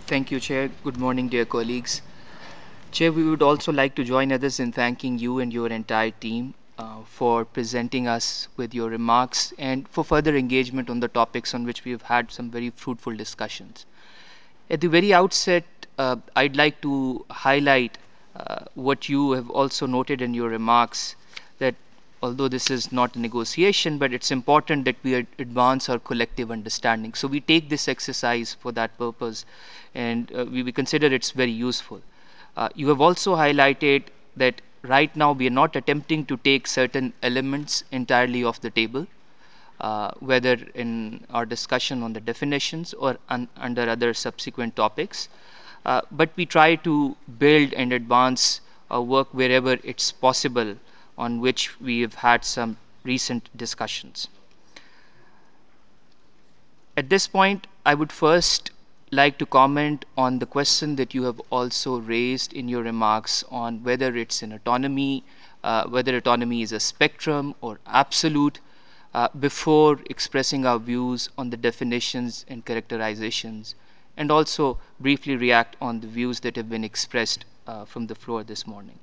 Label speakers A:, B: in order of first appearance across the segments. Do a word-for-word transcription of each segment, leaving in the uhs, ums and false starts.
A: Thank you, Chair. Good morning, dear colleagues. Chair, we would also like to join others in thanking you and your entire team uh, for presenting us with your remarks and for further engagement on the topics on which we have had some very fruitful discussions. At the very outset, uh, I'd like to highlight uh, what you have also noted in your remarks that although this is not a negotiation, but it's important that we ad- advance our collective understanding. So we take this exercise for that purpose and uh, we, we consider it's very useful. Uh, you have also highlighted that right now we are not attempting to take certain elements entirely off the table, uh, whether in our discussion on the definitions or un- under other subsequent topics. Uh, but we try to build and advance our work wherever it's possible, on which we have had some recent discussions. At this point, I would first like to comment on the question that you have also raised in your remarks on whether it's an autonomy, uh, whether autonomy is a spectrum or absolute, uh, before expressing our views on the definitions and characterizations, and also briefly react on the views that have been expressed uh, from the floor this morning.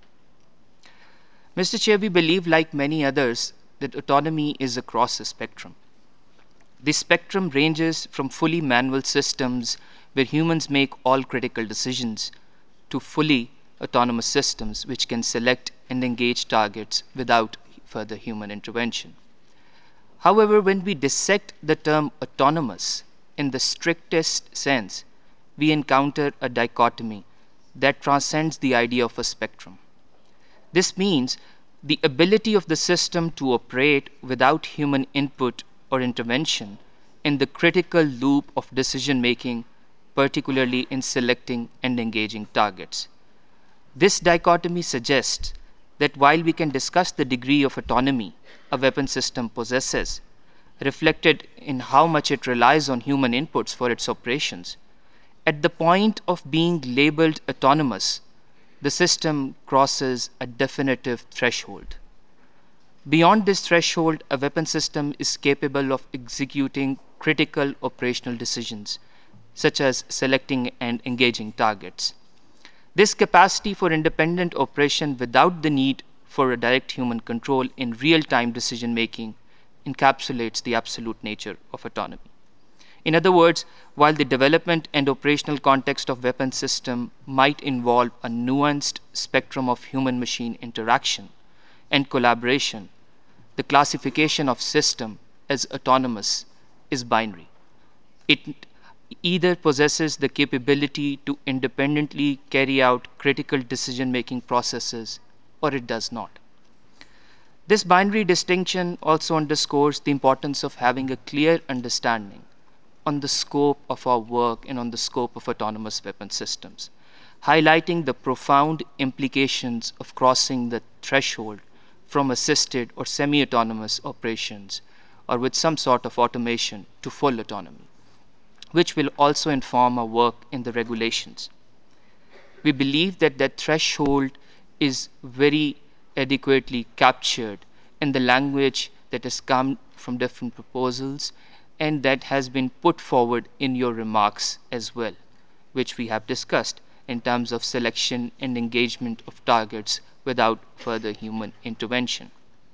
A: Mister Chair, we believe, like many others, that autonomy is across a spectrum. This spectrum ranges from fully manual systems where humans make all critical decisions to fully autonomous systems which can select and engage targets without further human intervention. However, when we dissect the term autonomous in the strictest sense, we encounter a dichotomy that transcends the idea of a spectrum. This means the ability of the system to operate without human input or intervention in the critical loop of decision making, particularly in selecting and engaging targets. This dichotomy suggests that while we can discuss the degree of autonomy a weapon system possesses, reflected in how much it relies on human inputs for its operations, at the point of being labeled autonomous, the system crosses a definitive threshold. Beyond this threshold, a weapon system is capable of executing critical operational decisions, such as selecting and engaging targets. This capacity for independent operation without the need for a direct human control in real time decision making encapsulates the absolute nature of autonomy. In other words, while the development and operational context of weapon system might involve a nuanced spectrum of human-machine interaction and collaboration, the classification of system as autonomous is binary. It either possesses the capability to independently carry out critical decision-making processes or it does not. This binary distinction also underscores the importance of having a clear understanding on the scope of our work and on the scope of autonomous weapon systems, highlighting the profound implications of crossing the threshold from assisted or semi autonomous operations or with some sort of automation to full autonomy, which will also inform our work in the regulations. We believe that that threshold is very adequately captured in the language that has come from different proposals and that has been put forward in your remarks as well, which we have discussed in terms of selection and engagement of targets without further human intervention.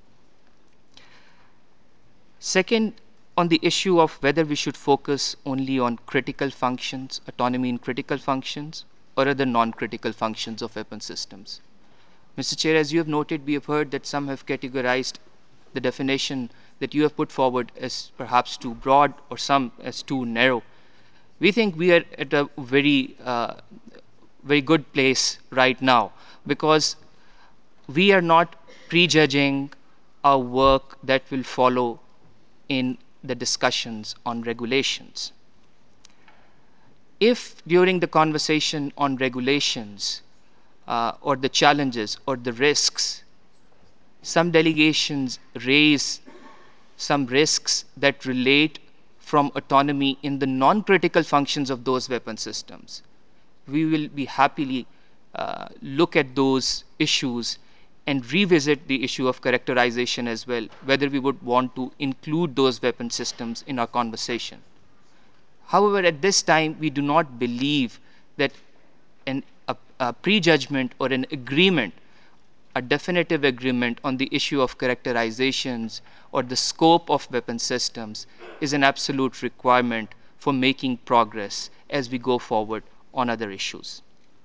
A: Second, on the issue of whether we should focus only on critical functions, autonomy in critical functions, or other non critical functions of weapon systems. Mister Chair, as you have noted, we have heard that some have categorized the definition that you have put forward as perhaps too broad or some as too narrow. We think we are at a very, uh, very good place right now because we are not prejudging our work that will follow in the discussions on regulations. If during the conversation on regulations uh, or the challenges or the risks, some delegations raise some risks that relate from autonomy in the non critical functions of those weapon systems, we will be happily uh, look at those issues and revisit the issue of characterization as well, whether we would want to include those weapon systems in our conversation. However, at this time, we do not believe that an, a, a prejudgment or an agreement, a definitive agreement on the issue of characterizations or the scope of weapon systems is an absolute requirement for making progress as we go forward on other issues.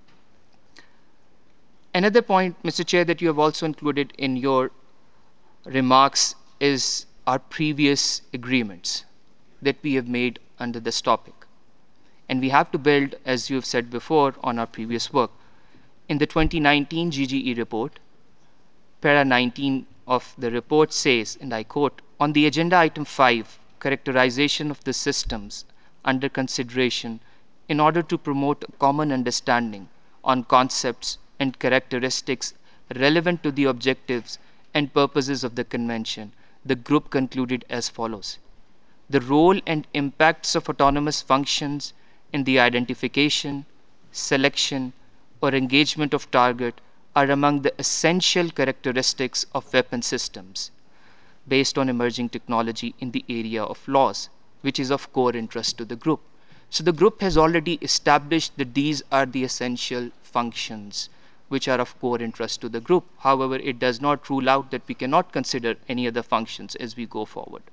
A: Another point, Mister Chair, that you have also included in your remarks is our previous agreements that we have made under this topic. And we have to build, as you have said before, on our previous work. In the twenty nineteen G G E report, para nineteen of the report says, and I quote, on the agenda item five, characterization of the systems under consideration in order to promote a common understanding on concepts and characteristics relevant to the objectives and purposes of the convention, the group concluded as follows. The role and impacts of autonomous functions in the identification, selection, or engagement of target are among the essential characteristics of weapon systems based on emerging technology in the area of laws, which is of core interest to the group. So the group has already established that these are the essential functions which are of core interest to the group. However, it does not rule out that we cannot consider any other functions as we go forward.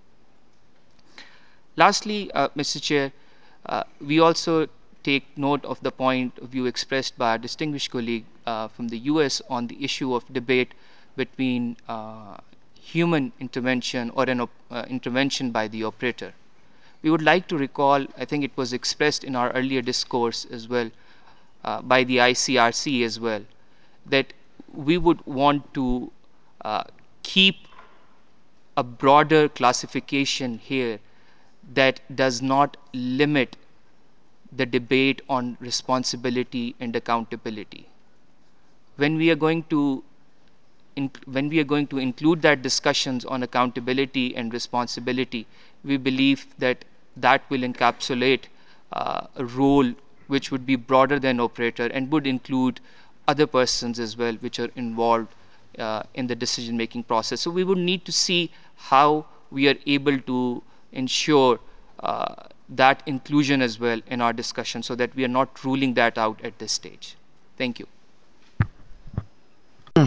A: Lastly, uh, Mister Chair, uh, we also take note of the point of view expressed by our distinguished colleague uh, from the U S on the issue of debate between uh, human intervention or an uh, intervention by the operator. We would like to recall, I think it was expressed in our earlier discourse as well, uh, by the I C R C as well, that we would want to uh, keep a broader classification here that does not limit the debate on responsibility and accountability. When we are going to in, when we are going to include that discussions on accountability and responsibility, we believe that that will encapsulate uh, a role which would be broader than operator and would include other persons as well which are involved uh, in the decision making process. So we would need to see how we are able to ensure uh, that inclusion as well in our discussion so that we are not ruling that out at this stage. Thank you.